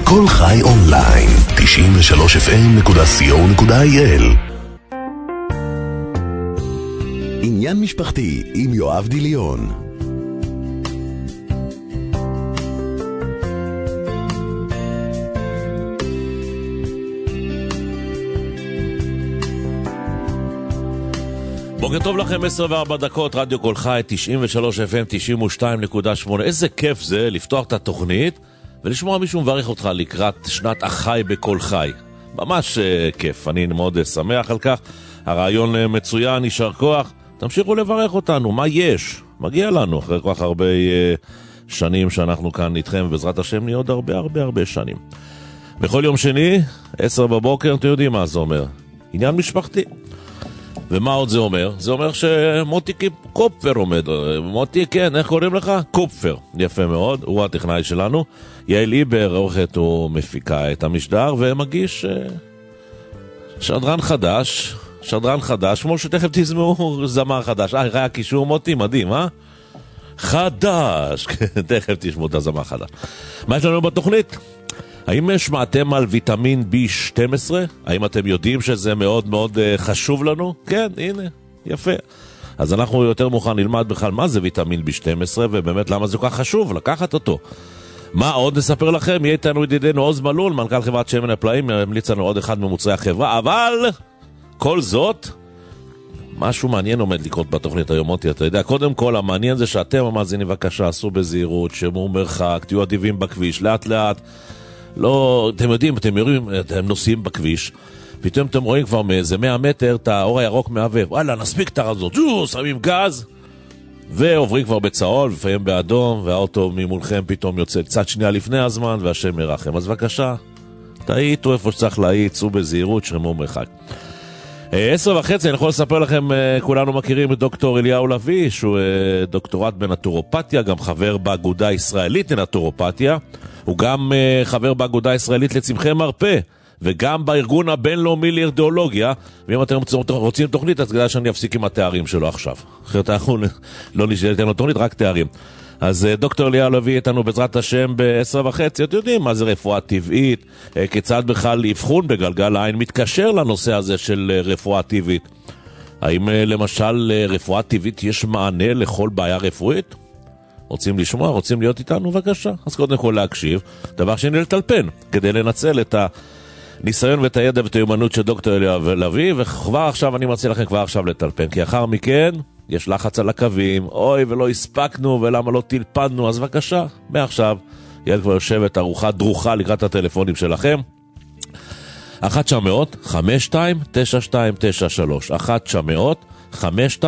כל חי אונליין, 93fm.co.il. עניין משפחתי עם יואב דיליון. בוקר טוב לכם, 10:04 דקות, רדיו כל חי, 93 FM, 92.8. איזה כיף זה לפתוח את התוכנית ולשמוע מישהו מברך אותך לקראת שנת החי בכל חי. ממש כיף, אני מאוד שמח על כך. הרעיון מצוין, יישר כוח. תמשיכו לברך אותנו, מה יש? מגיע לנו אחרי כל כך הרבה שנים שאנחנו כאן איתכם, ובעזרת השם נהיה עוד הרבה שנים. בכל יום שני, 10 בבוקר, אתם יודעים מה זה אומר? עניין משפחתי. ומה עוד זה אומר? זה אומר שמוטי קופפר עומד. מוטי, כן, איך קוראים לך? קופפר. יפה מאוד, הוא הטכנאי שלנו. יעל איבר, עורכת ומפיקה את המשדר, ומגיש שדרן חדש, כמו שתכף תשמעו זמר חדש. ראה הקישור מוטי, מדהים, חדש. תכף תשמעו את הזמר חדש. מה יש לנו בתוכנית? האם שמעתם על ויטמין B12? האם אתם יודעים שזה מאוד מאוד חשוב לנו? כן, הנה, יפה. אז אנחנו יותר מוכן נלמד בכלל מה זה ויטמין B12, ובאמת למה זה כל כך חשוב לקחת אותו. מה עוד נספר לכם? יהיה איתנו ידידנו עוז מלול, מנכ"ל חברת שמן הפלאים, ימליץ לנו עוד אחד ממוצרי החברה, אבל כל זאת, משהו מעניין עומד לקרות בתוכנית היום, מוטי, אתה יודע, קודם כל המעניין זה שאתם המאזינים בבקשה, עשו בזהירות, שמור מרחק, תהיו אדיבים בכביש, לאט לאט. לא, אתם יודעים, אתם נוסעים בכביש, פתאום אתם רואים כבר מאיזה 100 מטר את האור הירוק מהבהב, וואלה, נספיק את הרזות, שמים גז, ועוברים כבר בצהול, לפעמים באדום, והאוטו ממולכם פתאום יוצא קצת שנייה לפני הזמן, והשם מרחם. אז בבקשה, תהיתו איפה שצריך להיט, צאו בזהירות, שמור מרחק. 10:30, אני יכול לספר לכם, כולנו מכירים את דוקטור אליהו לוי, שהוא דוקטורט בנטורופתיה, גם חבר באגודה הישראלית לנטורופתיה, הוא גם חבר באגודה הישראלית לצמחי מרפא, וגם בארגון הבינלאומי לאידיאולוגיה, ואם אתם רוצים תוכנית, אז כדאי שאני אפסיק עם התארים שלו עכשיו. אחרת אנחנו לא נשאל איתנו תוכנית, רק תארים. אז דוקטור אליהו לוי איתנו בעזרת השם ב10:30, אתם יודעים מה זה רפואה טבעית, כיצד בכלל אבחון בגלגל העין מתקשר לנושא הזה של רפואה טבעית. האם למשל רפואה טבעית יש מענה לכל בעיה רפואית? רוצים לשמוע? רוצים להיות איתנו? בבקשה. אז קודם כל להקשיב, דבר שני לטלפן, כדי לנצל את הניסיון ואת הידע ואת היומנות של דוקטור אליהו לוי, וכבר עכשיו אני מציע לכם כבר עכשיו לטלפן, כי אחר מכן יש לחץ על הקווים, אוי ולא הספקנו ולמה לא טלפנו, אז בבקשה, מעכשיו יעל כבר יושבת ארוחה דרוכה לקראת הטלפונים שלכם. 1-900-52-9293 1-900-52-9293.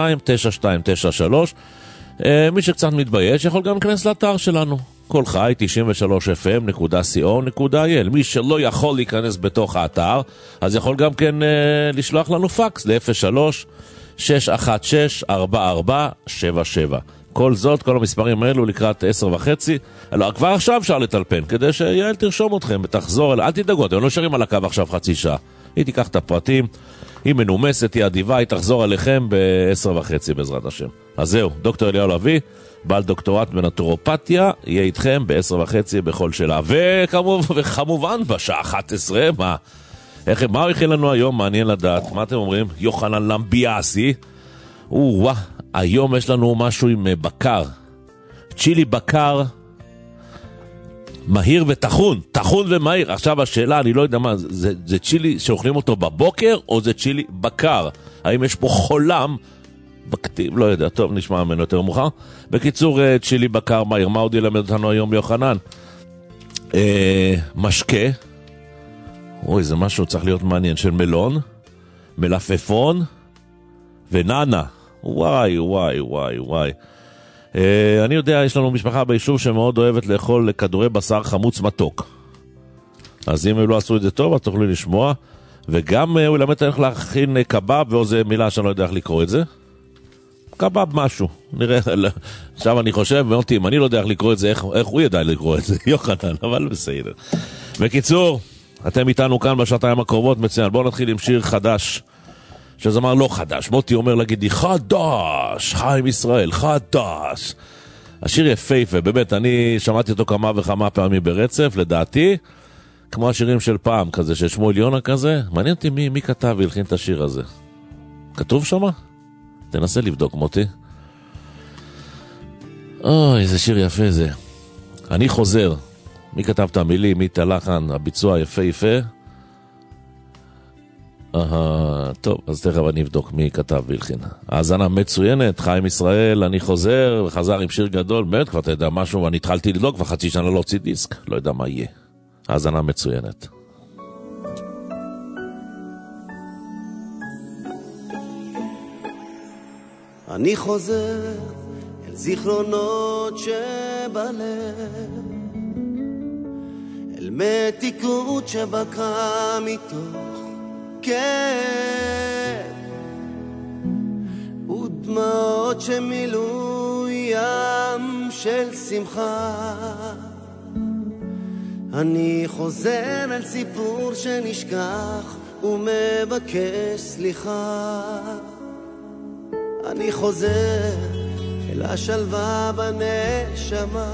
מי שקצת מתבייש יכול גם להיכנס לאתר שלנו, כל חי 93fm.co.il. מי שלא יכול להיכנס בתוך האתר, אז יכול גם כן לשלוח לנו פקס ל-03-616-4477. כל זאת, כל המספרים האלו לקראת 10:30. כבר עכשיו אפשר לטלפן, כדי שיעל תרשום אתכם ותחזור אל תדאגו, אתם לא שרים על הקו עכשיו חצי שעה. היא תיקח את הפרטים, היא מנומסת, היא אדיבה, היא תחזור עליכם ב10:30 בעזרת השם. אז זהו, דוקטור אליהו לוי, בעל דוקטורט בנטורופתיה, יהיה איתכם ב10:30 בכל שאלה. וכמובן בשעה 11, מה הוא הכין לנו היום? מעניין לדעת. מה אתם אומרים? יוחנן למביאסי. היום יש לנו משהו עם בקר. צ'ילי בקר, מהיר ותחון. תחון ומהיר. עכשיו השאלה, אני לא יודע מה, זה צ'ילי שאוכלים אותו בבוקר, או זה צ'ילי בקר? האם יש פה חולם בכתיב? לא יודע. טוב, נשמע ממנו יותר מאוחר. בקיצור, צ'ילי בקר מהיר. מה עוד ילמד אותנו היום יוחנן? משקה. זה משהו צריך להיות מעניין, של מלון, מלפפון וננה. וואי. אני יודע, יש לנו משפחה ביישוב שמאוד אוהבת לאכול כדורי בשר חמוץ מתוק. אז אם הם לא עשו את זה טוב, אז תוכלו לשמוע. וגם הוא ילמד איך להכין קבב, ואיזו מילה שאני לא יודע איך לקרוא את זה. קבב משהו. נראה, עכשיו אני חושב, ואותי, אם אני לא יודע איך לקרוא את זה, איך הוא ידע לקרוא את זה? יוחנן, אבל בסדר. בקיצור, אתם איתנו כאן בשעתיים הקרובות, מצוין. בואו נתחיל עם שיר חדש, שזמר לא חדש. מוטי אומר להגידי, חדש, חיים ישראל, חדש. השיר יפהפה, באמת, אני שמעתי אותו כמה וכמה פעמים ברצף, לדעתי, כמו השירים של פעם, כזה, של שמואל יונה כזה. מעניין אותי מי כתב והלחין את השיר הזה. כתוב שמה? תנסה לבדוק, מוטי. אוי, איזה שיר יפה זה. אני חוזר. מי כתב את המילים, מי את הלחן, הביצוע יפה יפה. טוב, אז תכף אני אבדוק מי כתב והלחין. האזנה מצוינת, חיים ישראל, אני חוזר, וחזר עם שיר גדול, באמת כבר אתה יודע משהו, ואני התחלתי לדלוק, כבר חצי שנה לא הוציא דיסק, לא יודע מה יהיה. האזנה מצוינת. אני חוזר אל זיכרונות שבלב, אל מתיקות שבקעה מתוך כאב ודמעות שמילאו ים של שמחה. אני חוזר אל סיפור שנשכח ומבקש סליחה. אני חוזר אל השלווה בנשמה.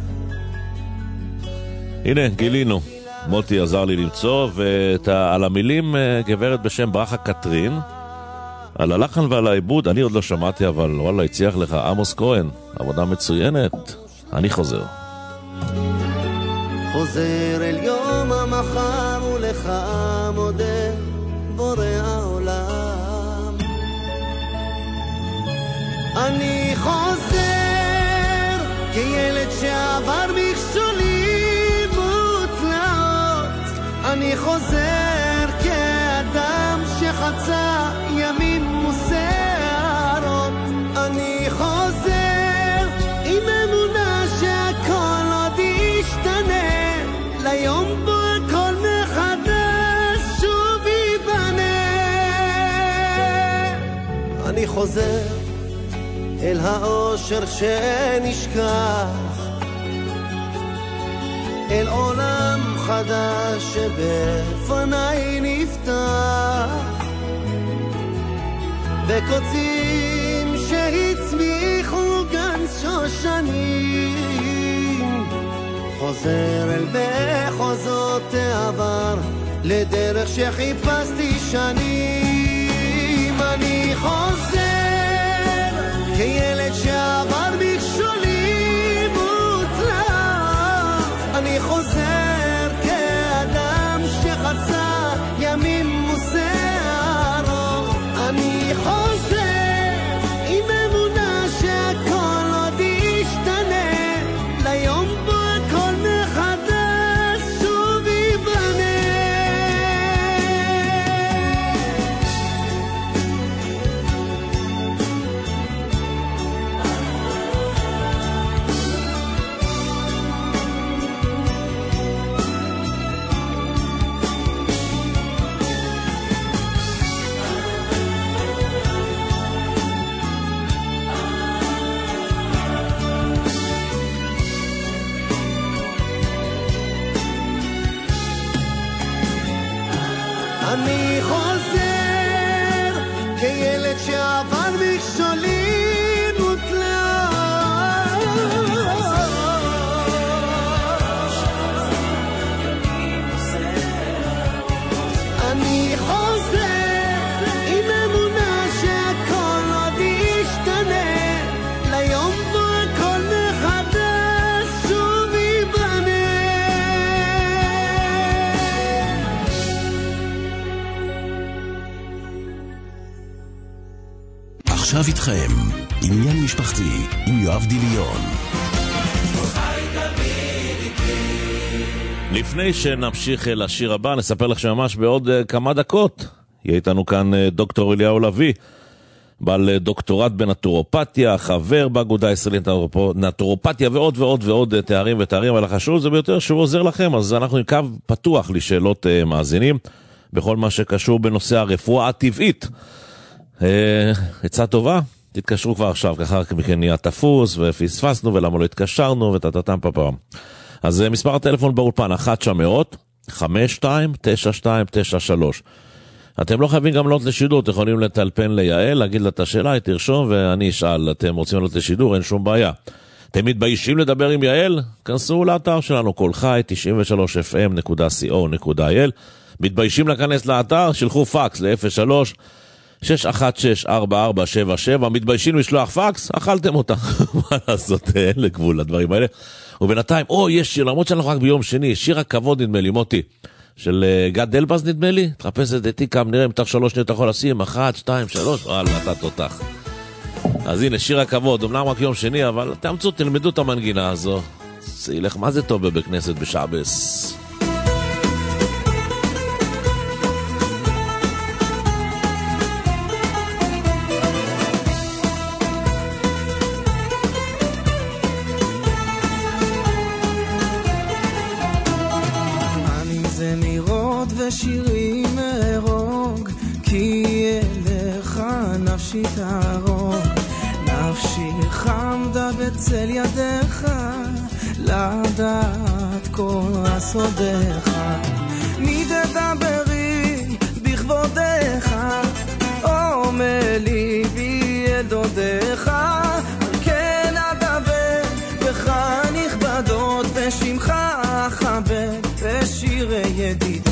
הנה, גילינו. מוטי עזר לי למצוא, ועל המילים גברת בשם ברכה קטרין, על הלחן ועל העיבוד, אני עוד לא שמעתי, אבל וואלה, הצליח לך עמוס כהן, עבודה מצוינת. אני חוזר. חוזר אל יום המחר ולך מודה בורא העולם. אני חוזר כילד שעבר מכשולים ותלאות. אני חוזר כאדם שחצה ימים וסערות. אני חוזר עם אמונה שהכל עוד ישתנה, ליום בו הכל מחדש שוב ייבנה. אני חוזר אל האושר שנשכח, אל עולם חדש שבפניי נפתח, וקוצים שהצמיחו גן שושנים. חוזר אל מחוזות העבר, לדרך שחיפשתי שנים. אני חוזר כילד שעבר מכשולים ותלאות. אני חוזר כאדם שחצה ימים וסערות. אני חוזר עם אמונה שהכל עוד ישתנה, ליום בו הכל מחדש שוב ייבנה. אני חוזר כילד שעבר מכשולים ותלאות. אני חוזר עם אמונה שהכל עוד ישתנה, ליום בו הכל מחדש שוב ייבנה. עכשיו איתכם, עניין משפחתי עם יואב דליון. לפני שנמשיך לשיר הבא, נספר לך שממש בעוד כמה דקות יהיה איתנו כאן דוקטור אליהו לוי, בעל דוקטורט בנטורופתיה, חבר באגודה הישראלית לנטורופתיה, ועוד ועוד ועוד תארים ותארים. אבל החשוב זה ביותר שהוא עוזר לכם, אז אנחנו עם קו פתוח לשאלות מאזינים בכל מה שקשור בנושא הרפואה הטבעית. עצה טובה, תתקשרו כבר עכשיו, ככה מכן נהיה תפוס ופספסנו ולמה לא התקשרנו ותתתם פעם. אז מספר הטלפון באולפן 1-900-529293. אתם לא חייבים גם לעלות לשידור, אתם יכולים לטלפן ליעל, להגיד לה את השאלה, היא תרשום ואני אשאל. אתם רוצים לעלות לשידור, אין שום בעיה. אתם מתביישים לדבר עם יעל? כנסו לאתר שלנו, כל חי, 93fm.co.il. מתביישים לכנס לאתר? שלחו פקס ל-03-616-4477. מתביישים לשלוח פקס? אכלתם אותה. מה לעשות? אין לגבול לדברים האלה. ובינתיים, יש שיר, למרות שאנחנו רק ביום שני, שיר הכבוד נדמה לי, מוטי, של גד דלבז נדמה לי. תחפש את דתיקם, נראה אם תך 3 שניות יכול לשים, 1, 2, 3, וואלה, אתה תותח. אז הנה, שיר הכבוד, אמנם רק יום שני, אבל תאמצו, תלמדו את המנגינה הזו. זה ילך, מה זה טוב בבית כנסת בשעבס? אני זה מירות ושירים מרוג, כי אליך נפשי תרוג. נפשי חמדה בצל ידיך, לדעת כל הסודך. מי תדברי בכבודך, עמלי בי אל דודך. כן אדבר בך נכבדות, ושמך אכבד ושירי ידידות.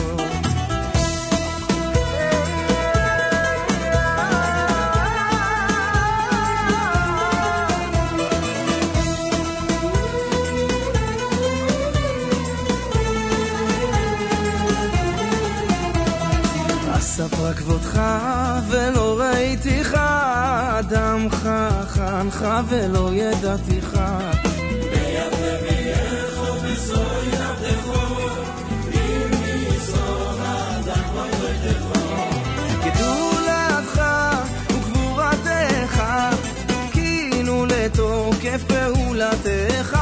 ספר כבודך ולא ראיתיך, אדם חכנך ולא ידעתיך. ביד לביך ובזור ידך, אם יזור אדם לא ידך. גדולתך וגבורתך, כינו לתוקף פעולתך.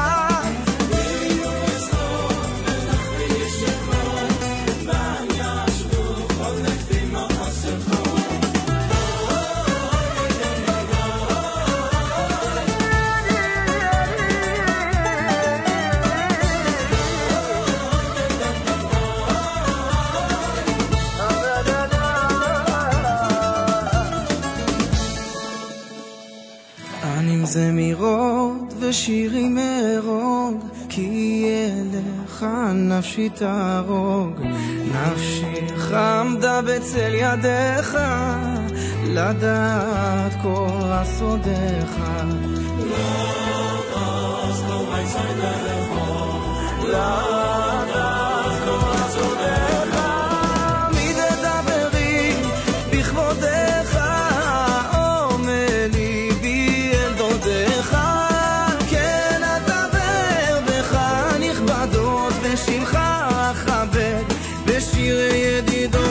זמירות ושירים מרוג, כי אליך נפשי תרוג. נפשי חמדה בצל ידיך, לדעת כל הסודך. לדעת כל הסודך. מי תדברי בכבודך, ושמך אכבד ושירי ידידות.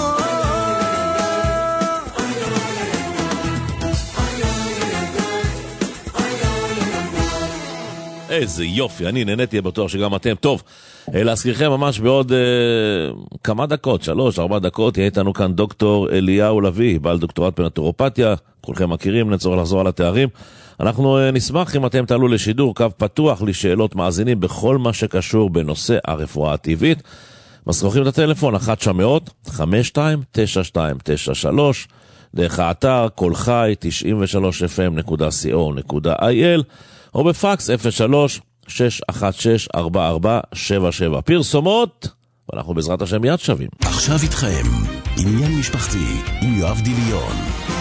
איזה יופי, אני נהניתי, בטוח שגם אתם. טוב, להזכירכם ממש בעוד כמה דקות, 3-4 דקות, יהיה איתנו כאן דוקטור אליהו לביא, בעל דוקטורט בנטורופתיה. כולכם מכירים, נצטרך לחזור על התארים. אנחנו נשמח אם אתם תעלו לשידור קו פתוח לשאלות מאזינים בכל מה שקשור בנושא הרפואה הטבעית. מסרוחים את הטלפון 1-900-529293, דרך האתר כל חי 93fm.co.il, או בפקס 03-616-4477. פרסומות, ואנחנו בעזרת השם מיד שווים. עכשיו איתכם עניין משפחתי עם יואב דמיון.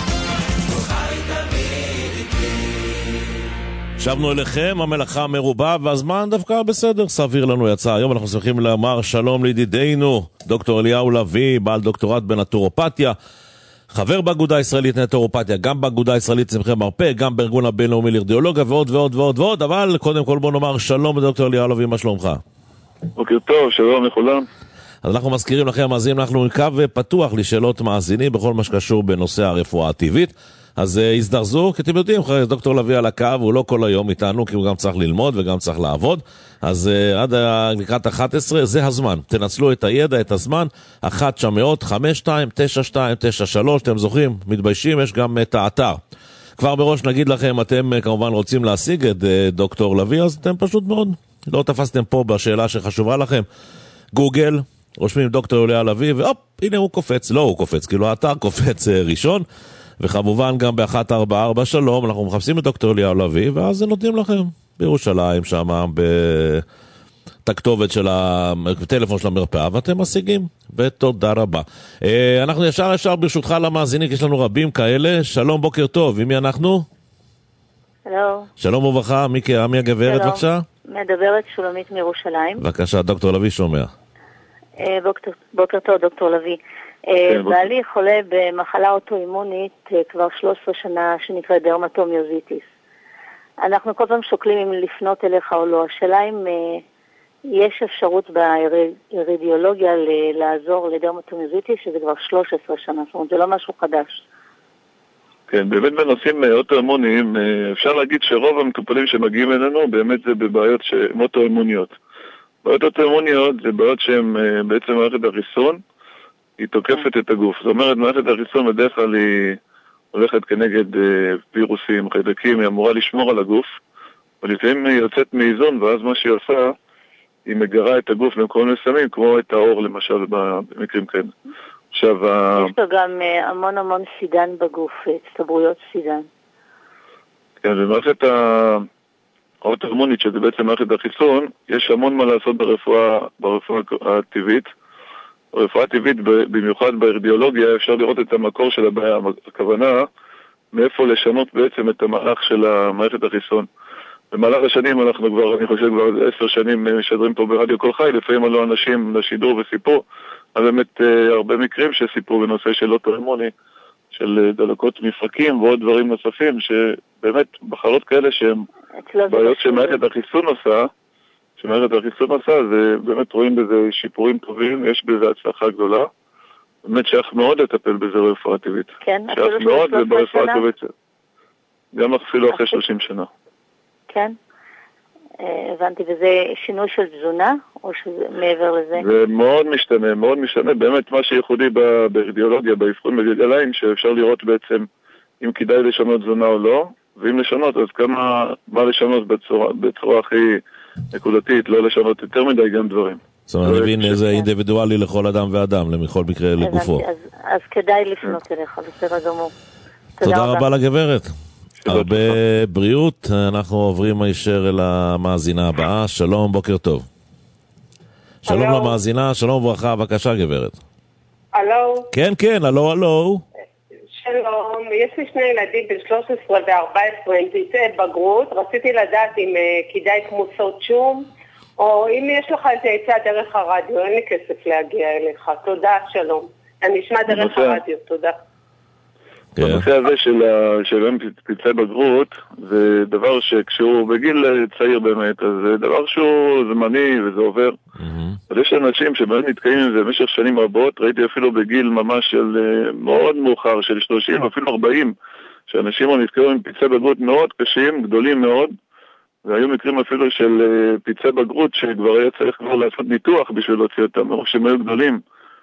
שבנו אליכם, המלאכה מרובה, והזמן דווקא בסדר, סביר לנו יצא. היום אנחנו שמחים לומר שלום לידידינו, דוקטור אליהו לביא, בעל דוקטורט בנטורופתיה, חבר באגודה הישראלית לנטורופתיה, גם באגודה הישראלית צמחי מרפא, גם בארגון הבינלאומי לארדיולוגיה, ועוד ועוד ועוד ועוד. אבל קודם כל בוא נאמר שלום לדוקטור אליהו לביא, מה שלומך? בוקר טוב, שלום לכולם. אז אנחנו מזכירים לכם, מאזינים, אנחנו קו פתוח לשאלות מאזינים בכל מה שקשור בנושא הרפואה הטבעית. אז הזדרזו, כי אתם יודעים, דוקטור לביא על הקו, הוא לא כל היום איתנו, כי הוא גם צריך ללמוד וגם צריך לעבוד. אז עד לקראת 11, זה הזמן. תנצלו את הידע, את הזמן. 1-900-529293, אתם זוכרים, מתביישים, יש גם את האתר. כבר בראש נגיד לכם, אתם כמובן רוצים להשיג את דוקטור לביא, אז אתם פשוט מאוד לא תפסתם פה בשאלה שחשובה לכם. גוגל, רושמים דוקטור אליהו לביא, והופ, הנה הוא קופץ. לא הוא קופץ, כאילו האתר קופץ ראשון. וכמובן גם ב-144 שלום, אנחנו מחפשים את דוקטור אליהו לביא, ואז נותנים לכם. בירושלים, שם את הכתובת של הטלפון של המרפאה, ואתם משיגים, ותודה רבה. אנחנו ישר ברשותך למאזינים, כי יש לנו רבים כאלה. שלום, בוקר טוב, ומי אנחנו? שלום. שלום וברכה, מי הגברת בבקשה? מדברת שולמית מירושלים. בבקשה, דוקטור לוי שומע. בוקר טוב, דוקטור לוי. בעלי חולה במחלה אוטואימונית כבר 13 שנה שנקראת דרמטומיוזיטיס. אנחנו כל פעם שוקלים אם לפנות אליך או לא. השאלה אם יש אפשרות באירידיאולוגיה לעזור לדרמטומיוזיטיס, שזה כבר 13 שנה, זאת אומרת, זה לא משהו חדש. כן, באמת בנושאים אוטואימוניים, אפשר להגיד שרוב המטופלים שמגיעים אלינו, באמת זה בבעיות אוטואימוניות. בעיות אוטואימוניות זה בעיות שהן בעצם מערכת החיסון, היא תוקפת את הגוף. זאת אומרת, מערכת החיסון בדרך כלל היא הולכת כנגד וירוסים, חיידקים, היא אמורה לשמור על הגוף, אבל לפעמים היא יוצאת מאיזון, ואז מה שהיא עושה, היא מגרה את הגוף במקומות מסוימים, כמו את האור למשל במקרים כאלה. עכשיו, יש לו גם המון סידן בגוף, הצטברויות סידן. כן, במערכת האוטואימונית, שזה בעצם מערכת החיסון, יש המון מה לעשות ברפואה הטבעית. ברפואה הטבעית, במיוחד באירידיאולוגיה, אפשר לראות את המקור של הבעיה. הכוונה, מאיפה לשנות בעצם את המהלך של מערכת החיסון. במהלך השנים אנחנו כבר, אני חושב כבר 10 שנים משדרים פה ברדיו כל חי, לפעמים עלו אנשים לשידור וסיפור, אז באמת הרבה מקרים שסיפרו בנושא של אוטואימוני, של דלקות מפרקים ועוד דברים נוספים, שבאמת בחלות כאלה שהם בעיות שמערכת החיסון עושה, זה באמת רואים בזה שיפורים טובים, יש בזה הצלחה גדולה. באמת שייך מאוד לטפל בזה רפואה טבעית. כן, שייך מאוד ברפואה טבעית. גם אפילו אחרי 30 שנה. כן, הבנתי, וזה שינוי של תזונה, או שזה מעבר לזה? זה מאוד משתנה, באמת מה שייחודי באירידיאולוגיה, באבחון בגלגליים, שאפשר לראות בעצם אם כדאי לשנות תזונה או לא, ואם לשנות, אז מה לשנות בצורה הכי נקודתית, לא לשנות יותר מדי גם דברים. זאת אומרת, אני מבין, זה אינדיבידואלי לכל אדם ואדם, לכל מקרה לגופו. אז כדאי לפנות אליך, בסדר גמור. תודה רבה לגברת. הרבה בריאות. אנחנו עוברים הישר אל המאזינה הבאה. שלום, בוקר טוב. שלום למאזינה, שלום וברכה, בבקשה גברת. הלו? כן, הלו. שלום, יש לי 2 ילדים בין 13 ו-14 עם פרטי בגרות. רציתי לדעת אם כדאי כמוסות שום, או אם יש לך איזה עצה דרך הרדיו. אין לי כסף להגיע אליך. תודה, שלום. אני אשמע דרך הרדיו, תודה. בנושא הזה של פרטי בגרות, זה דבר שכשהוא בגיל צעיר באמת, אז זה דבר שהוא זמני וזה עובר. אבל יש אנשים שבאמת נתקעים עם זה במשך שנים רבות, ראיתי אפילו בגיל ממש של מאוד מאוחר, של 30, אפילו 40, שאנשים נתקעו עם פרטי בגרות מאוד קשים, גדולים מאוד, והיו מקרים אפילו של פרטי בגרות שכבר היה צריך כבר לעשות ניתוח בשביל להוציא אותם, מרוב שהם היו גדולים.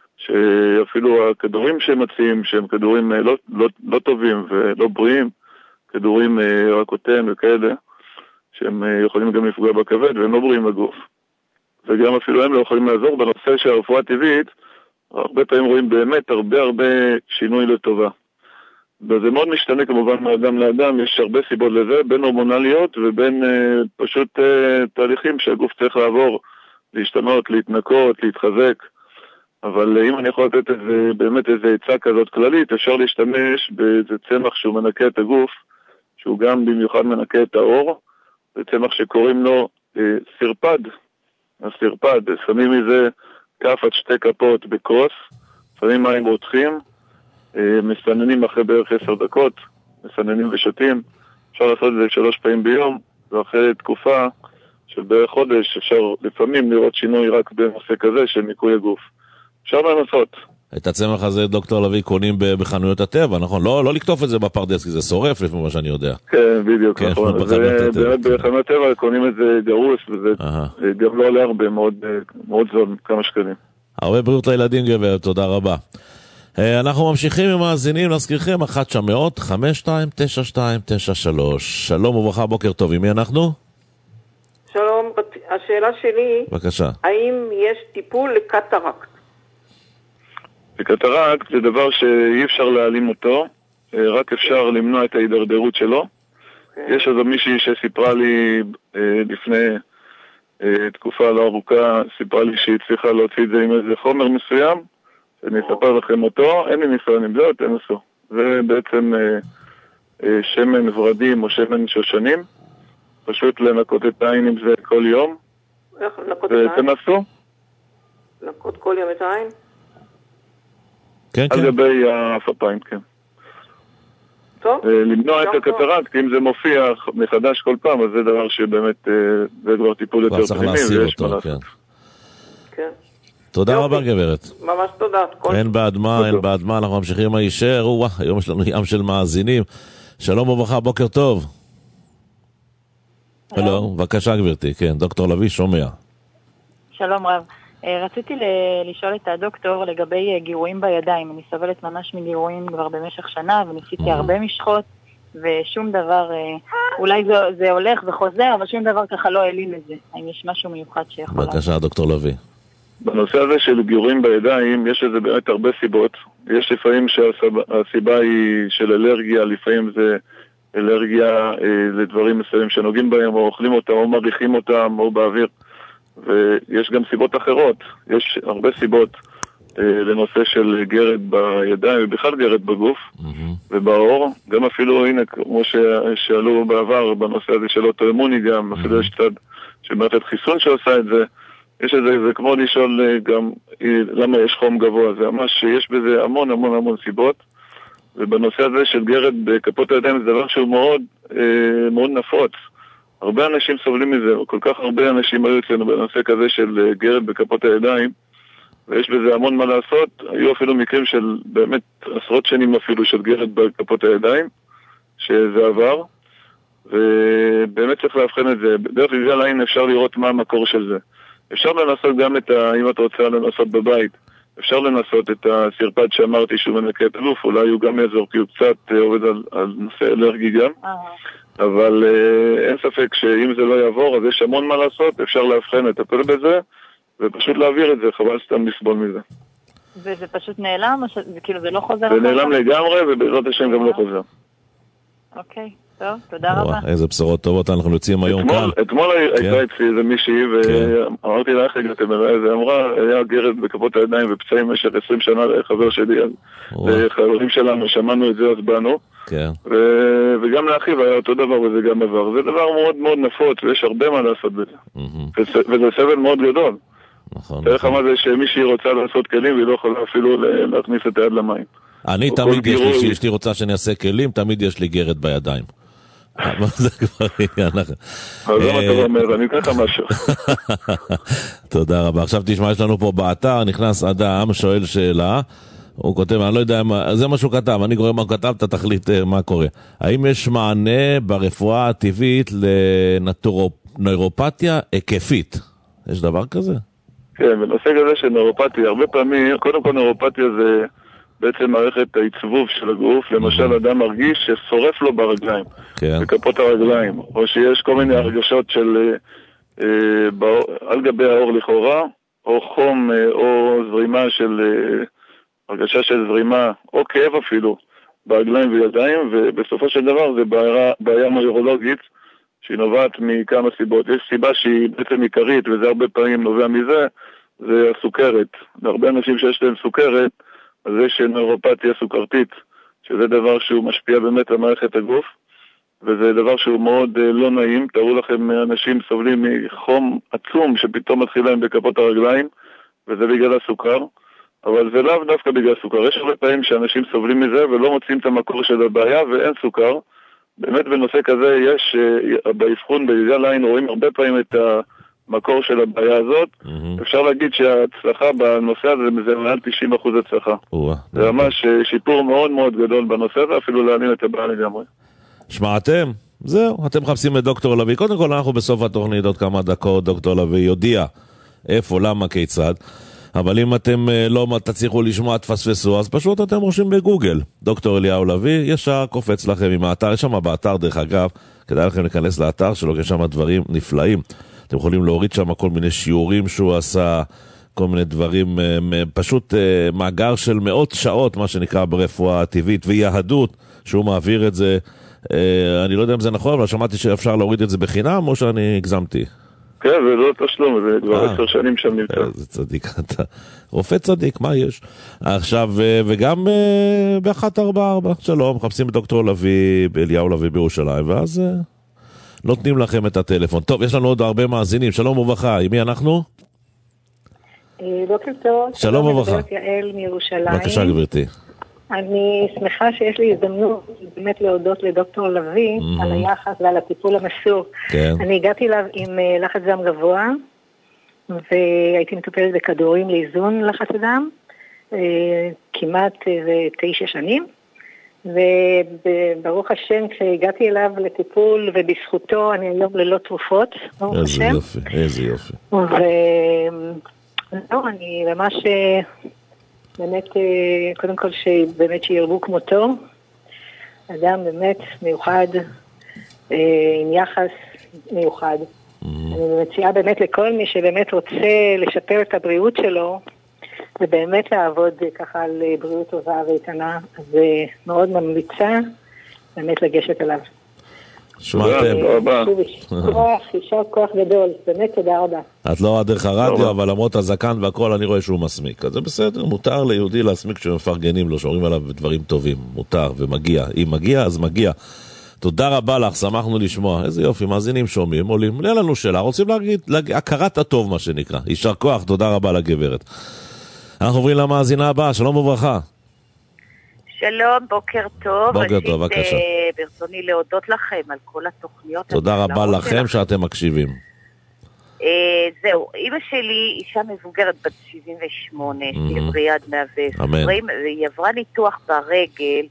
שאפילו הכדורים שהם מציעים, שהם כדורים לא טובים ולא בריאים, כדורים רקוטן וכאלה, שהם יכולים גם לפגוע בכבד והם לא בריאים בגוף. וגם אפילו הם לא יכולים לעזור בנושא של הרפואה הטבעית, הרבה פעמים רואים באמת הרבה שינוי לטובה. וזה מאוד משתנה כמובן מאדם לאדם, יש הרבה סיבות לזה, בין הורמונליות ובין פשוט תהליכים שהגוף צריך לעבור, להשתנות, להתנקות, להתחזק. אבל אם אני יכול לתת באמת איזה עצה כזאת כללית, אפשר להשתמש באיזה צמח שהוא מנקה את הגוף, שהוא גם במיוחד מנקה את האור, זה צמח שקוראים לו סרפד. הסרפד, שמים מזה כף עד 2 כפות בכוס, שמים מים רותחים, מסננים אחרי בערך 10 דקות, מסננים ושתים, אפשר לעשות את זה 3 פעמים ביום, ואחרי תקופה של בערך חודש אפשר לפעמים לראות שינוי רק בנושא כזה של ניקוי הגוף. אפשר לנסות. את הצמח הזה, דוקטור לוי, קונים בחנויות הטבע, נכון? לא לקטוף את זה בפרדס, כי זה שורף לפי מה שאני יודע. כן, בדיוק, נכון. באמת בחנויות טבע קונים את זה גרוס, וזה גם לא עולה הרבה, מאוד זול, כמה שקלים. הרבה בריאות לילדים, גברת, תודה רבה. אנחנו ממשיכים עם מאזינים, להזכירכם, 1-900-529293. שלום וברכה, בוקר טוב. עם מי אנחנו? שלום, השאלה שלי, בבקשה. האם יש טיפול לקטרקט? קטרקט זה דבר שאי אפשר להעלים אותו, רק אפשר למנוע את ההידרדרות שלו. יש איזו מישהי שסיפרה לי לפני תקופה לא ארוכה, סיפרה לי שהיא צריכה להוציא את זה עם איזה חומר מסוים, אני אספר לכם אותו, אין לי ניסיון עם זה, תנסו. זה בעצם שמן ורדים או שמן שושנים, פשוט לנקות את העין עם זה כל יום. איך לנקות את העין? ותנסו. לנקות כל יום את העין? כן, כן. על גבי האפיים, כן. טוב. למנוע את הקטרקט, אם זה מופיע מחדש כל פעם, אז זה דבר שבאמת, זה כבר טיפול יותר פנימי, ויש מה לעשות. כן. תודה רבה גברת. ממש תודה. אין בעד מה, אנחנו ממשיכים הישר, היום יש לנו ים של מאזינים. שלום וברכה, בוקר טוב. הלו, בבקשה גברתי, כן, דוקטור לוי שומע. שלום רב. רציתי לשאול את הדוקטור לגבי גירויים בידיים. אני סובלת ממש מגירויים כבר במשך שנה, וניסיתי הרבה משחות, ושום דבר, אולי זה הולך וחוזר, אבל שום דבר ככה לא העלים את זה. האם יש משהו מיוחד שיכול... בבקשה, דוקטור לוי. בנושא הזה של גירויים בידיים, יש לזה באמת הרבה סיבות. יש לפעמים שהסיבה היא של אלרגיה, לפעמים זה אלרגיה לדברים מסוימים שנוגעים בהם, או אוכלים אותם, או מריחים אותם, או באוויר. ויש גם סיבות אחרות. יש הרבה סיבות לנושא של גרד בידיים, ובכלל גרד בגוף, ובעור. גם אפילו, הנה, כמו שעלו בעבר, בנושא הזה של אוטואימוני גם, אפילו יש צד של מערכת חיסון שעושה את זה. יש את זה, זה כמו לשאול גם למה יש חום גבוה, זה ממש, יש בזה המון המון המון סיבות, ובנושא הזה של גרד בכפות הידיים זה דבר שהוא מאוד מאוד נפוץ. הרבה אנשים סובלים מזה, כל כך הרבה אנשים היו אצלנו בנושא כזה של גרד בכפות הידיים, ויש בזה המון מה לעשות. היו אפילו מקרים של באמת עשרות שנים אפילו של גרד בכפות הידיים, שזה עבר, ובאמת צריך להבחן את זה. בדרך כלל העין אפשר לראות מה המקור של זה. אפשר לנסות גם אם את רוצה לנסות בבית, אפשר לנסות את הסרפד שאמרתי שהוא מנקה את הגוף, אולי הוא גם יעזור כי הוא קצת עובד על נושא אלרגי גם, אבל אין ספק שאם זה לא יעבור אז יש המון מה לעשות, אפשר להבחן, לטפל בזה ופשוט להעביר את זה, חבל סתם לסבול מזה. וזה פשוט נעלם? כאילו זה לא חוזר? זה נעלם לגמרי ובעזרת השם גם לא חוזר. אוקיי. טוב, תודה רבה. איזה בשורות טובות אנחנו יוצאים היום כאן. אתמול הייתה אצלי איזה מישהי ואמרתי לה איך הגעתם אליי, זה אמרה, היה גרד בכפות הידיים ופצעים במשך 20 שנה לחבר שלי, לחברים שלנו, שמענו את זה אז באנו, וגם לאחיו היה אותו דבר וזה גם עבר. זה דבר מאוד מאוד נפוץ ויש הרבה מה לעשות בזה, וזה סבל מאוד גדול. תארך מה זה שמישהי רוצה לעשות כלים והיא לא יכולה אפילו להכניס את היד למים. אני תמיד יש לי, שאשתי רוצה שאני אעשה כלים, תמיד יש לי גרד בידיים. זה כבר עניין אחר. אז למה אתה אומר, אני אתן לך משהו. תודה רבה. עכשיו תשמע, יש לנו פה באתר, נכנס אדם, שואל שאלה, הוא כותב, אני לא יודע, זה מה שהוא כתב, אני קורא מה הוא כתב, אתה תחליט מה קורה. האם יש מענה ברפואה הטבעית לנוירופתיה היקפית? יש דבר כזה? כן, בנושא כזה של נוירופתיה, הרבה פעמים, קודם כל נוירופתיה זה בעצם מערכת העיצבוב של הגוף. למשל אדם מרגיש ששורף לו ברגליים, בכפות הרגליים, או שיש כל מיני הרגשות של על גבי האור לכאורה, או חום, או זרימה של הרגשה של זרימה, או כאב אפילו ברגליים וידיים, ובסופו של דבר זה בעיה נוירולוגית שהיא נובעת מכמה סיבות. יש סיבה שהיא בעצם עיקרית, וזה הרבה פעמים נובע מזה, זה הסוכרת. להרבה אנשים שיש להם סוכרת, אז יש נוירופתיה סוכרתית, שזה דבר שהוא משפיע באמת על מערכת הגוף, וזה דבר שהוא מאוד לא נעים. תראו לכם, אנשים סובלים מחום עצום שפתאום מתחיל להם בכפות הרגליים, וזה בגלל הסוכר, אבל זה לאו דווקא בגלל סוכר. יש הרבה פעמים שאנשים סובלים מזה ולא מוצאים את המקור של הבעיה ואין סוכר. באמת בנושא כזה יש, באבחון בגלל העין רואים הרבה פעמים את המקור של הבעיה הזאת. אפשר להגיד שההצלחה בנושא הזה זה מעל 90% הצלחה. זה ממש שיפור מאוד מאוד גדול בנושא הזה, אפילו להעלים את הבעיה לגמרי. שמעתם? זהו, אתם מחפשים את דוקטור לוי. קודם כל אנחנו בסוף התוכנית עוד כמה דקות, דוקטור לוי יודיע איפה, למה, כיצד. אבל אם אתם לא תצליחו לשמוע, תפספסו, אז פשוט אתם רושמים בגוגל דוקטור אליהו לוי, ישר קופץ לכם עם האתר. יש שם באתר, דרך אגב, כדאי לכם להיכנס לאתר שלו, יש שם דברים נפלאים. אתם יכולים להוריד שם כל מיני שיעורים שהוא עשה, כל מיני דברים, פשוט מאגר של מאות שעות, מה שנקרא ברפואה הטבעית ויהדות, שהוא מעביר את זה אני לא יודע אם זה נכון, אבל שמעתי שאפשר להוריד את זה בחינם, או שאני הגזמתי? כן, זה לא תשלום, זה כבר 10 שנים שם נמצא. זה צדיק, אתה רופא צדיק, מה יש? עכשיו, וגם ב-144, שלום, מחפשים את דוקטור לוי, אליהו לוי בירושלים, ואז נותנים לכם את הטלפון. טוב, יש לנו עוד הרבה מאזינים, שלום וברכה, עם מי אנחנו? בוקר טוב. שלום וברכה. מדברת יעל מירושלים. בבקשה גברתי. אני שמחה שיש לי הזדמנות באמת להודות לדוקטור לוי על היחס ועל הטיפול המסור. כן. אני הגעתי אליו עם לחץ דם גבוה, והייתי מטופלת בכדורים לאיזון לחץ הדם, כמעט 9 שנים, וברוך השם כשהגעתי אליו לטיפול ובזכותו אני היום ללא תרופות, ברוך השם. איזה יופי, איזה יופי. לא, אני ממש באמת, קודם כל שבאמת שירבו כמותו, אדם באמת מיוחד, עם יחס מיוחד. אני מציעה באמת לכל מי שבאמת רוצה לשפר את הבריאות שלו, ובאמת לעבוד ככה על בריאות טובה ואיתנה, אז מאוד ממליצה באמת לגשת אליו. שמעתם. יישר כוח גדול, באמת תודה רבה. את לא דרך הרדיו, אבל למרות הזקן והכל אני רואה שהוא מסמיק. אז זה בסדר, מותר ליהודי להסמיק כשמפרגנים לו, שאומרים עליו דברים טובים. מותר ומגיע. אם מגיע, אז מגיע. תודה רבה לך, שמחנו לשמוע. איזה יופי, מאזינים שומעים, עולים. לא לנו שאלה, רוצים להגיד הכרת הטוב מה שנקרא. יישר כוח, תודה רבה לגברת. אנחנו עוברים למאזינה הבאה, שלום וברכה. שלום, בוקר טוב. בוקר טוב, בבקשה. ברצוני להודות לכם על כל התוכניות. תודה רבה לכם שאתם מקשיבים. זהו, אמא שלי אישה מבוגרת בת 78, שהיא בריאה 120, והיא עברה ניתוח ברגל,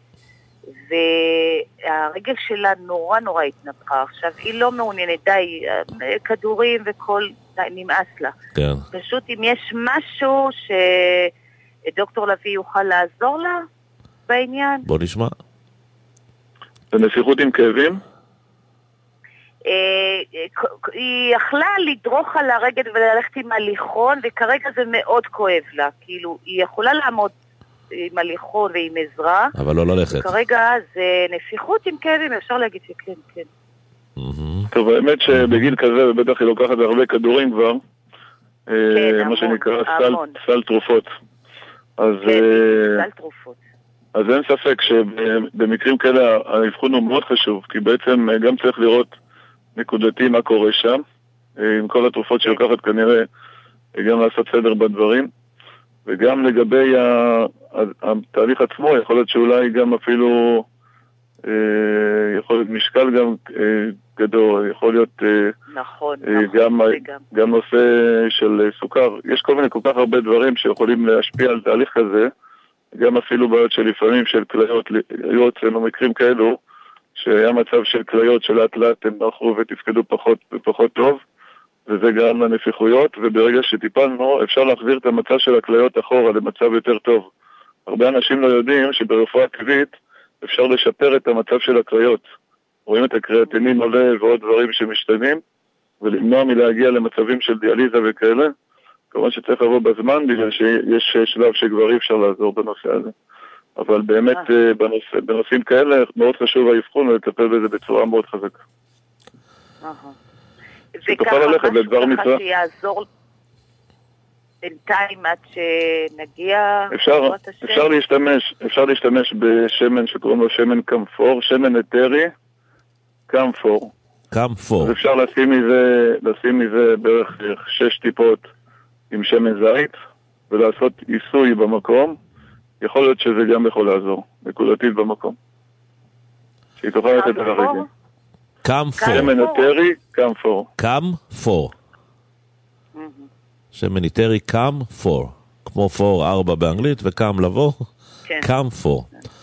והרגל שלה נורא התנפחה. עכשיו, היא לא מעוניינת, די, כדורים וכל, די, נמאס לה. כן. פשוט אם יש משהו שדוקטור לוי יוכל לעזור לה, בעניין. בוא נשמע. בנפיחות עם כאבים? היא יכלה לדרוך על הרגל וללכת עם הליכון, וכרגע זה מאוד כואב לה. כאילו, היא יכולה לעמוד עם הליכון ועם עזרה. אבל לא ללכת. כרגע זה נפיחות עם כאבים, אפשר להגיד שכן, כן. טוב, האמת שבגיל כזה, ובטח היא לוקחת הרבה כדורים כבר, מה שנקרא סל תרופות. אז סל תרופות. אז אין ספק שבמקרים כאלה האבחון הוא מאוד חשוב, כי בעצם גם צריך לראות נקודתי מה קורה שם, עם כל התרופות שלוקחת כנראה גם לעשות סדר בדברים, וגם לגבי התהליך עצמו, יכול להיות שאולי גם אפילו, יכול להיות משקל גם גדול, יכול להיות גם נושא של סוכר. יש כל מיני כל כך הרבה דברים שיכולים להשפיע על תהליך כזה, גם אפילו בעיות שלפעמים של כליות, היו אצלנו מקרים כאלו, שהיה מצב של כליות שלאט לאט הם נחרו ותפקדו פחות טוב, וזה גרם לנפיחויות, וברגע שטיפלנו אפשר להחזיר את המצב של הכליות אחורה למצב יותר טוב. הרבה אנשים לא יודעים שברפואה טבעית אפשר לשפר את המצב של הכליות. רואים את הקריאטינין עולה ועוד דברים שמשתנים, ולמנוע מלהגיע למצבים של דיאליזה וכאלה. כמובן שצריך לבוא בזמן, בגלל שיש שלב שכבר אי אפשר לעזור בנושא הזה. אבל באמת בנושאים כאלה מאוד חשוב האבחון ולטפל בזה בצורה מאוד חזקה. וככה משהו שיעזור בינתיים עד שנגיע... אפשר להשתמש בשמן שקוראים לו שמן קמפור, שמן אתרי, קמפור. קמפור. אז אפשר לשים מזה בערך 6 טיפות עם שמן זית, ולעשות עיסוי במקום. יכול להיות שזה גם יכול לעזור, נקודתית במקום. שהיא תוכל לתת את הרגל. קמפור. שמן אתרי, קמפור. קמפור. שמן אתרי, קמפור. כמו 4 באנגלית, וקם לבוא, קמפור.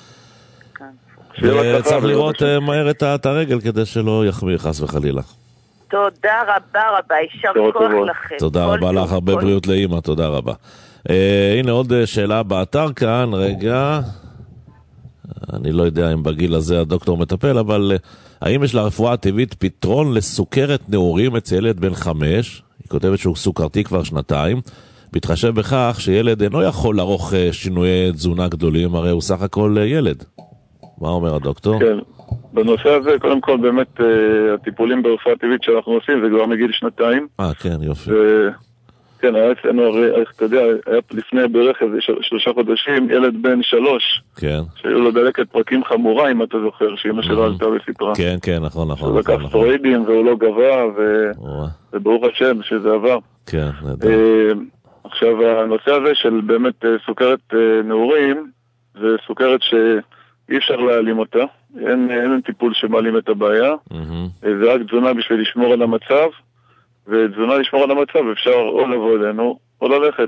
וצריך לראות מהר את הרגל כדי שלא יחמיר חס וחלילה. תודה רבה, יישר כוח לכם. תודה רבה לך, הרבה בריאות לאמא, תודה רבה. הנה עוד שאלה באתר כאן, רגע, אני לא יודע אם בגיל הזה הדוקטור מטפל, אבל האם יש לרפואה הטבעית פתרון לסוכרת נעורים אצל ילד בן 5? היא כותבת שהוא סוכרתי כבר 2, בהתחשב בכך שילד אינו יכול לערוך שינויי תזונה גדולים, הרי הוא סך הכל ילד. מה אומר הדוקטור? כן, בנושא הזה, קודם כל באמת הטיפולים ברפואה טבעית שאנחנו עושים זה כבר מגיל 2. כן, יופי. כן, היה אצלנו, אתה יודע, היה לפני בערך 3 חודשים, ילד בן 3, כן. שהיו לו דלקת פרקים חמורה, אם אתה זוכר, שאמא שלו עלתה וסיפרה. כן, כן, נכון. שהוא לקח סטרואידים והוא לא גבה, וברוך השם שזה עבר. כן, נדע. עכשיו, הנושא הזה של באמת סוכרת נעורים, זה סוכרת שאי אפשר להעלים אותה, אין טיפול שמעלים את הבעיה, זה רק תזונה בשביל לשמור על המצב, ותזונה לשמור על המצב אפשר או לבוא אלינו, או ללכת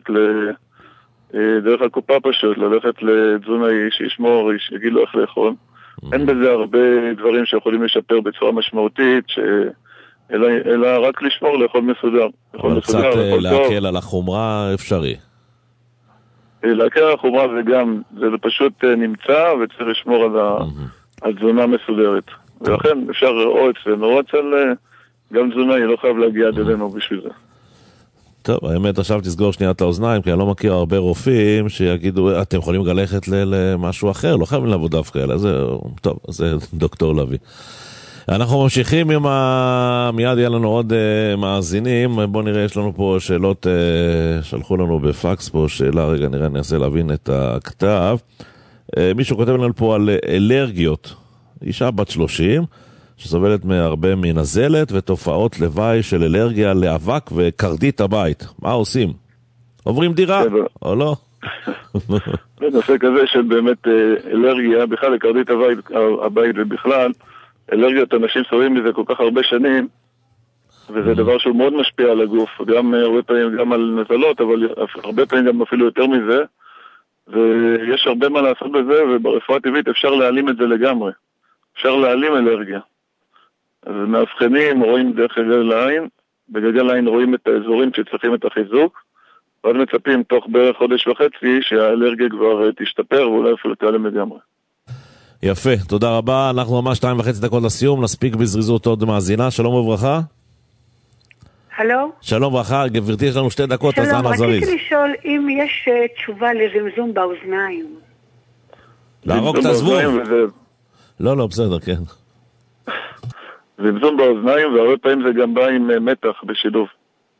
דרך הקופה פשוט, ללכת לתזונאי שישמור, שיגיד לו איך לאכול. אין בזה הרבה דברים שיכולים לשפר בצורה משמעותית, אלא רק לשמור לאכול מסודר. אבל קצת להקל על החומרה אפשרי. להקל על החומרה זה פשוט נמצא וצריך לשמור על תזונה מסודרת. ולכן אפשר או אצלנו או אצל גם תזונאי, לא חייב להגיע עד אלינו בשביל זה. טוב, האמת עכשיו תסגור שנייה את האוזניים, כי אני לא מכיר הרבה רופאים שיגידו, אתם יכולים ללכת למשהו אחר, לא חייבים לעבוד דווקא, אלא זה, טוב, זה דוקטור לוי. אנחנו ממשיכים עם מיד יהיה לנו עוד מאזינים, בואו נראה, יש לנו פה שאלות, שלחו לנו בפקס פה שאלה, רגע נראה, ננסה להבין את הכתב. מישהו כותב לנו פה על אלרגיות, אישה בת 30, שסובלת מהרבה מנזלת ותופעות לוואי של אלרגיה לאבק וקרדית הבית. מה עושים? עוברים דירה או לא? בנושא כזה של באמת אלרגיה, בכלל לקרדית הבית ובכלל, אלרגיות אנשים סובלים מזה כל כך הרבה שנים, וזה דבר שהוא מאוד משפיע על הגוף, גם הרבה פעמים גם על נזלות, אבל הרבה פעמים גם אפילו יותר מזה, ויש הרבה מה לעשות בזה, וברפואה טבעית אפשר להעלים את זה לגמרי. אפשר להעלים אלרגיה. אז מאבחנים, רואים דרך גלגל העין, בגלגל העין רואים את האזורים שצריכים את החיזוק, ואז מצפים תוך בערך חודש וחצי שהאלרגיה כבר תשתפר ואולי אפילו תיעלם לגמרי. יפה, תודה רבה. אנחנו ממש 2.5 דקות לסיום, נספיק בזריזות עוד מאזינה. שלום וברכה. הלו? שלום וברכה, גברתי, יש לנו 2 דקות, אז אנא זריז. שלום, רציתי לשאול אם יש תשובה לזמזום באוזניים. להרוג את הזבוב. לא, בסדר, כן. זמזום באוזניים, והרבה פעמים זה גם בא עם מתח בשילוב.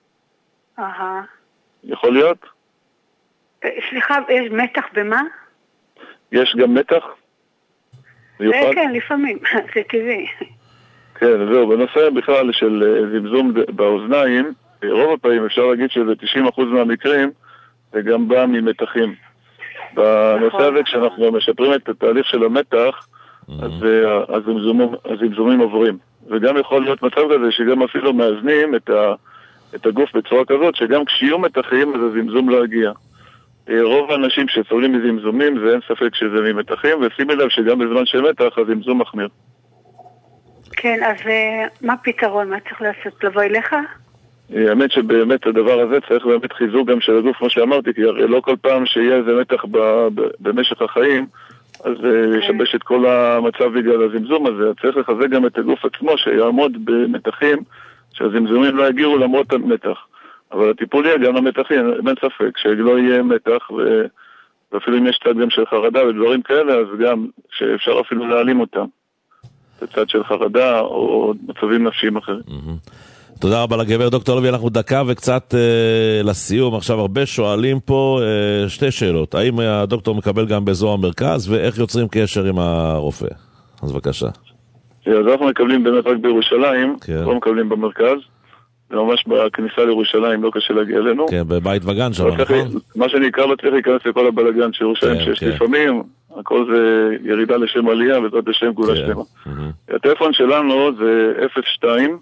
יכול להיות? סליחה, יש מתח במה? יש גם מתח? כן, לפעמים, זה טבעי. כן, זהו, בנושא בכלל של זמזום באוזניים, רוב הפעמים אפשר להגיד שזה 90% מהמקרים, זה גם בא ממתחים. בנושא הזה, כשאנחנו משפרים את התהליך של המתח, אז הזמזומים עוברים. וגם יכול להיות מצב כזה שגם אפילו מאזנים את הגוף בצורה כזאת, שגם כשיהיו מתחים, אז הזמזום לא יגיע. רוב האנשים שסובלים מזמזומים, זה אין ספק שזה ממתחים, ושימי לב שגם בזמן של מתח, הזמזום מחמיר. כן, אז מה הפתרון? מה צריך לעשות? לבוא אליך? האמת שבאמת הדבר הזה צריך באמת חיזוק גם של הגוף, כמו שאמרתי, כי הרי לא כל פעם שיהיה איזה מתח במשך החיים, אז ישבש את כל המצב בגלל הזמזום הזה. צריך לחזק גם את הגוף עצמו, שיעמוד במתחים, שהזמזומים לא יגיעו למרות המתח. אבל הטיפול יהיה גם למתחים, אין ספק, שלא יהיה מתח, ואפילו אם יש צד גם של חרדה ודברים כאלה, אז גם שאפשר אפילו להעלים אותם. זה צד של חרדה או מצבים נפשיים אחרים. תודה רבה לגבר דוקטור לוי, אנחנו דקה וקצת לסיום. עכשיו הרבה שואלים פה 2 שאלות. האם הדוקטור מקבל גם באזור המרכז, ואיך יוצרים קשר עם הרופא? אז בבקשה. אז אנחנו מקבלים באמת רק בירושלים, לא מקבלים במרכז. זה ממש בכניסה לירושלים, לא קשה להגיע אלינו. כן, בבית וגן שם, נכון? מה שנקרא לא צריך להיכנס לכל הבלגן של ירושלים, שיש לפעמים, הכל זה ירידה לשם עלייה, וזאת לשם גאולה שלמה. הטלפון שלנו זה 02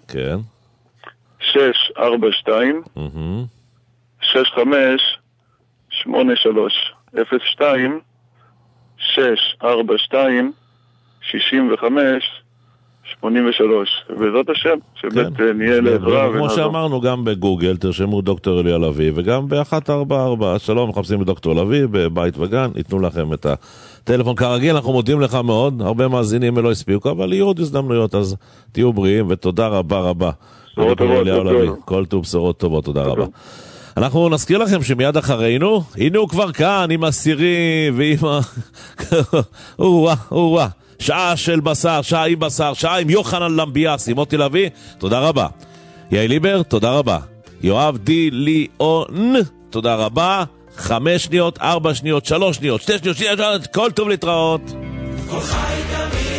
642 65 83 02 642 65 83, ובעזרת השם, שבאמת נהיה לעזרה. כמו שאמרנו, גם בגוגל תרשמו דוקטור אליה לוי, וגם ב-144, שלום, מחפשים בדוקטור לוי, בבית וגן, ייתנו לכם את הטלפון כרגיל. אנחנו מודים לך מאוד, הרבה מאזינים לא הספיקו, אבל יהיו עוד הזדמנויות, אז תהיו בריאים, ותודה רבה רבה. בשורות טובות, כל טוב, בשורות טובות, תודה רבה. אנחנו נזכיר לכם שמיד אחרינו, הנה הוא כבר כאן עם הסירי ועם אורה, שעה של בשר, שעה עם בשר, שעה עם יוחנן למביאס, עם מוטי לוי, תודה רבה. יאיר ליבר, תודה רבה. יואב די ליאון, תודה רבה. 5 שניות, 4 שניות, 3 שניות, 2 שניות, כל טוב להתראות. כל חי תמיד